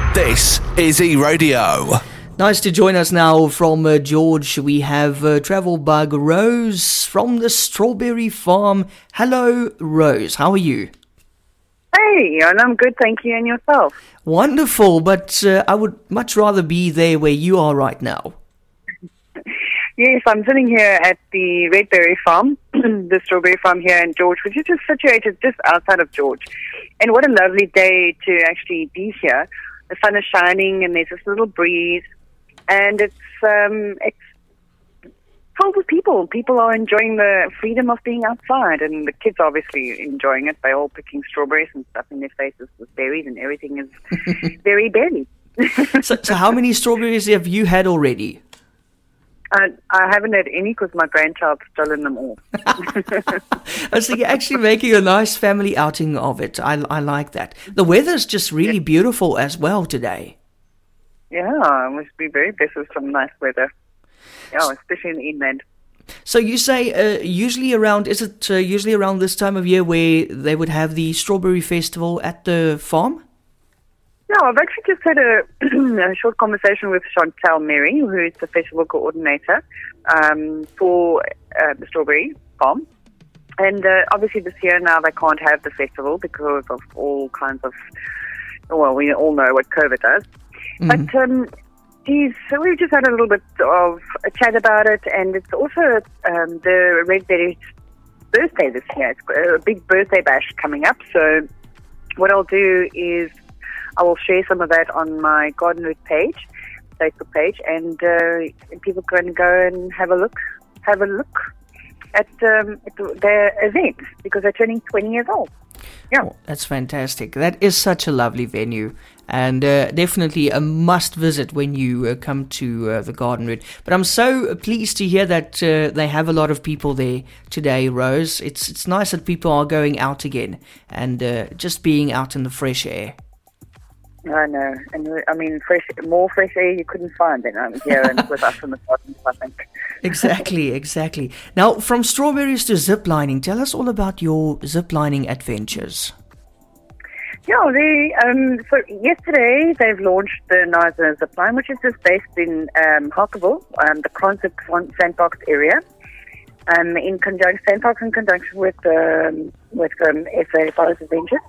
This is E-Radio. Nice to join us now from George. We have Travel Bug Rose from the Strawberry Farm. Hello, Rose. How are you? Hey, I'm good, thank you, and yourself? Wonderful, but I would much rather be there where you are right now. Yes, I'm sitting here at the Redberry Farm, the Strawberry Farm here in George, which is just situated just outside of George. And what a lovely day to actually be here. The sun is shining and there's this little breeze, and it's filled with people. People are enjoying the freedom of being outside, and the kids are obviously enjoying it. They're all picking strawberries and stuffing their faces with berries, and everything is very berry. So how many strawberries have you had already? I haven't had any because my grandchild's stolen them all. So you're actually making a nice family outing of it. I like that. The weather's just really beautiful as well today. Yeah, I must be very blessed with some nice weather. Yeah, especially in the inland. So you say usually around this time of year where they would have the Strawberry Festival at the farm? Yeah, I've actually just had a short conversation with Chantel Mary, who is the festival coordinator for the Strawberry Farm. And obviously this year now they can't have the festival because of all kinds of, well, we all know what COVID does. Mm-hmm. But so we've just had a little bit of a chat about it, and it's also the Redberry's birthday this year. It's a big birthday bash coming up. So what I'll do is I will share some of that on my Garden Route page, Facebook page, and people can go and have a look at their event because they're turning 20 years old. Yeah, oh, that's fantastic. That is such a lovely venue, and definitely a must visit when you come to the Garden Route. But I'm so pleased to hear that they have a lot of people there today, Rose. It's nice that people are going out again and just being out in the fresh air. I know, and I mean, more fresh air you couldn't find than here and with us in the gardens, I think. Exactly. Now, from strawberries to ziplining, tell us all about your ziplining adventures. Yeah, so yesterday they've launched the Knysna Zipline, which is just based in Harkeville, the Kranzik Sandbox area, in conjunction with SA Forest Adventures.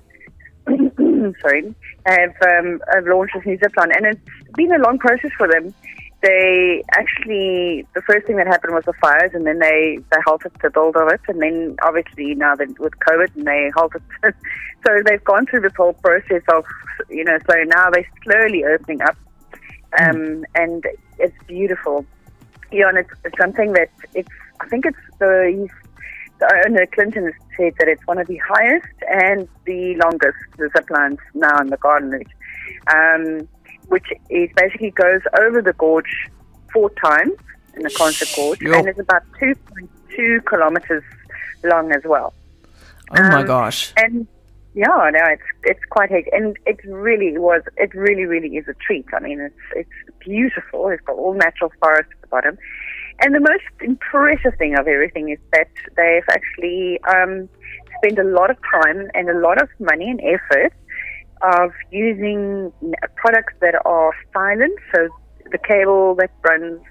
Sorry, have launched this new zipline, and it's been a long process for them. They actually, the first thing that happened was the fires, and then they halted the build of it, and then obviously now that with COVID, and they halted. So they've gone through this whole process of, so now they're slowly opening up, and it's beautiful. Yeah, and it's something that I think it's the owner, Clinton, has said that it's one of the highest and the longest zip lines now in the Garden Route, which is basically goes over the gorge 4 times in the Kranzik Gorge, and it's about 2.2 kilometers long as well. Oh my gosh! And yeah, no, it's quite big, and it really is a treat. I mean, it's beautiful. It's got all natural forest at the bottom. And the most impressive thing of everything is that they've actually spent a lot of time and a lot of money and effort of using products that are silent. So the cable that runs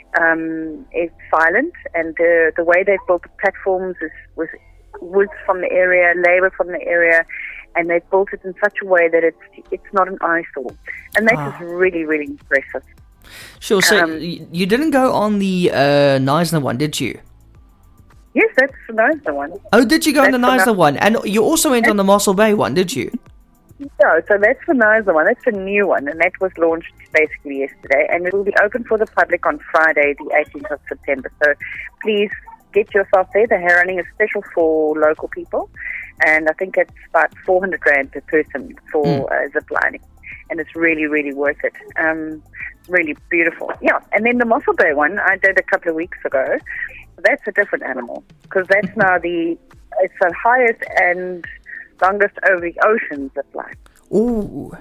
is silent, and the way they've built the platforms is with wood from the area, labor from the area, and they've built it in such a way that it's not an eyesore. And that is really, really impressive. Sure, so you didn't go on the Knysna one, did you? Yes, that's the Knysna one. Oh, did you go on the Knysna one? And you also went on the Mossel Bay one, did you? No, so that's the Knysna one. That's a new one, and that was launched basically yesterday, and it will be open for the public on Friday, the 18th of September. So please get yourself there. They're running a special for local people, and I think it's about 400 Rand per person for zip lining, and it's really, really worth it. Really beautiful. Yeah, and then the Mossel Bay one I did a couple of weeks ago. That's a different animal because that's now it's the highest and longest over the ocean zip line. Ooh.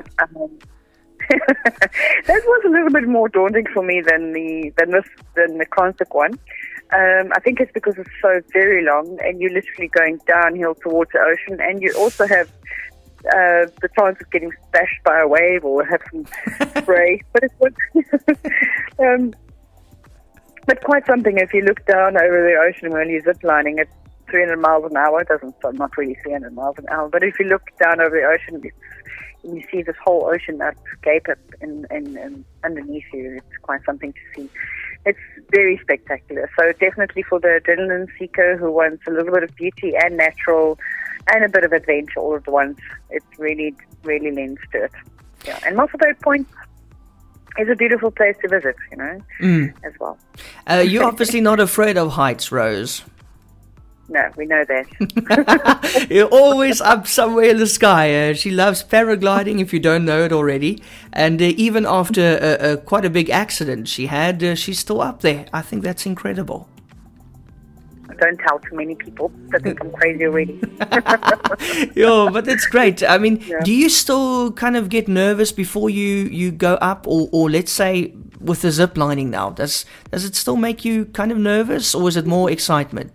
That was a little bit more daunting for me than the Kranzik one. I think it's because it's so very long and you're literally going downhill towards the ocean, and you also have the chance of getting splashed by a wave or have some spray. But it's but quite something if you look down over the ocean when you're ziplining at 300 miles an hour. It doesn't sound not really 300 miles an hour, but if you look down over the ocean and you see this whole ocean landscape in underneath you, it's quite something to see. It's very spectacular. So definitely for the adrenaline seeker who wants a little bit of beauty and natural and a bit of adventure all at once, it really, really lends to it. Yeah. And Mossel Bay Point is a beautiful place to visit, as well. You're obviously not afraid of heights, Rose. No, we know that. You're always up somewhere in the sky. She loves paragliding, if you don't know it already. And even after quite a big accident she had, she's still up there. I think that's incredible. Don't tell too many people. They think I'm crazy already. Yeah, but that's great. I mean, do you still kind of get nervous before you go up? Or let's say with the zip lining now, does it still make you kind of nervous, or is it more excitement?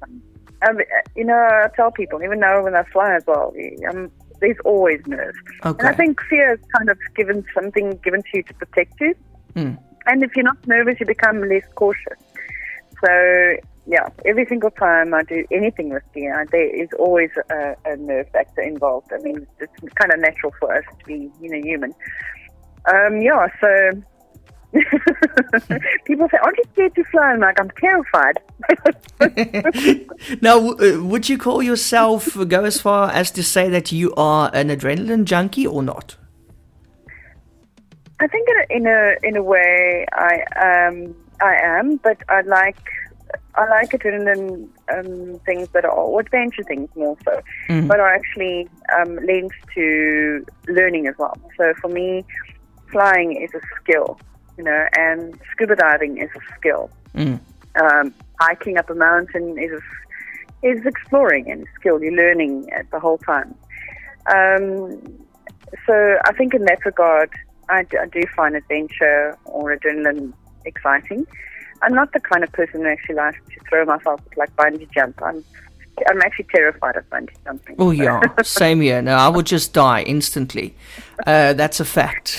I tell people, even now when I fly as well, there's always nerves. Okay. And I think fear is kind of given to you to protect you. Mm. And if you're not nervous, you become less cautious. So, yeah, every single time I do anything with ski, there is always a nerve factor involved. I mean, it's kind of natural for us to be, human. So people say, aren't you scared to fly? I'm like, I'm terrified. Now, would you call yourself, go as far as to say that you are an adrenaline junkie or not? I think in a way I am, but I like adrenaline things that are adventure things more so, but are actually linked to learning as well. So for me, flying is a skill, and scuba diving is a skill. Hiking up a mountain is exploring and skill. You're learning the whole time. So I think in that regard, I do find adventure or adrenaline exciting. I'm not the kind of person who actually likes to throw myself like bungee jump. I'm actually terrified of bungee jumping. Oh yeah, same here. No, I would just die instantly. That's a fact.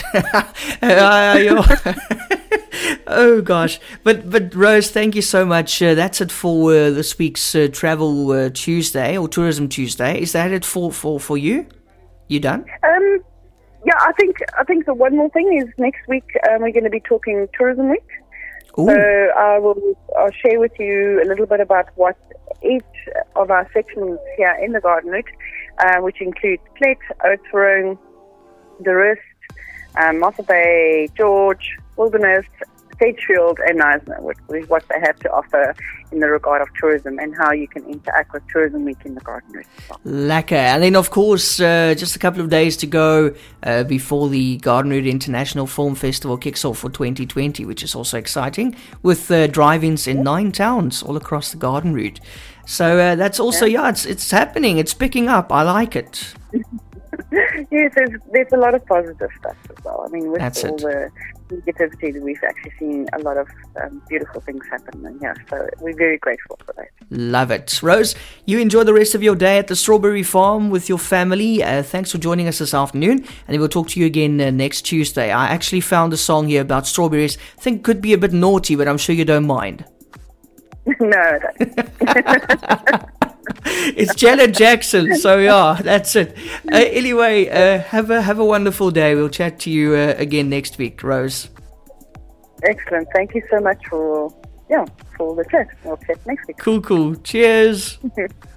Oh gosh, but Rose, thank you so much. That's it for this week's Travel Tuesday or Tourism Tuesday. Is that it for you? You done? Yeah, I think the one more thing is next week we're going to be talking Tourism Week. Ooh. So I'll share with you a little bit about what each of our sections here in the Garden Route, which include Plet, Oudtshoorn, the Rust, Mossel Bay, George, Wilderness, Sedgefield and Knysna, what they have to offer in the regard of tourism and how you can interact with Tourism Week in the Garden Route as well. Lekker. And then, of course, just a couple of days to go before the Garden Route International Film Festival kicks off for 2020, which is also exciting, with drive-ins in 9 towns all across the Garden Route. So that's also, it's happening. It's picking up. I like it. Yes, there's a lot of positive stuff as well. I mean, with That's all it. the negativity, we've actually seen a lot of beautiful things happen. And so we're very grateful for that. Love it. Rose, you enjoy the rest of your day at the Strawberry Farm with your family. Thanks for joining us this afternoon. And then we'll talk to you again next Tuesday. I actually found a song here about strawberries. I think it could be a bit naughty, but I'm sure you don't mind. No, I don't. It's Janet Jackson, so yeah, that's it. Anyway, have a wonderful day. We'll chat to you again next week, Rose. Excellent. Thank you so much for the chat. We'll chat next week. Cool. Cheers.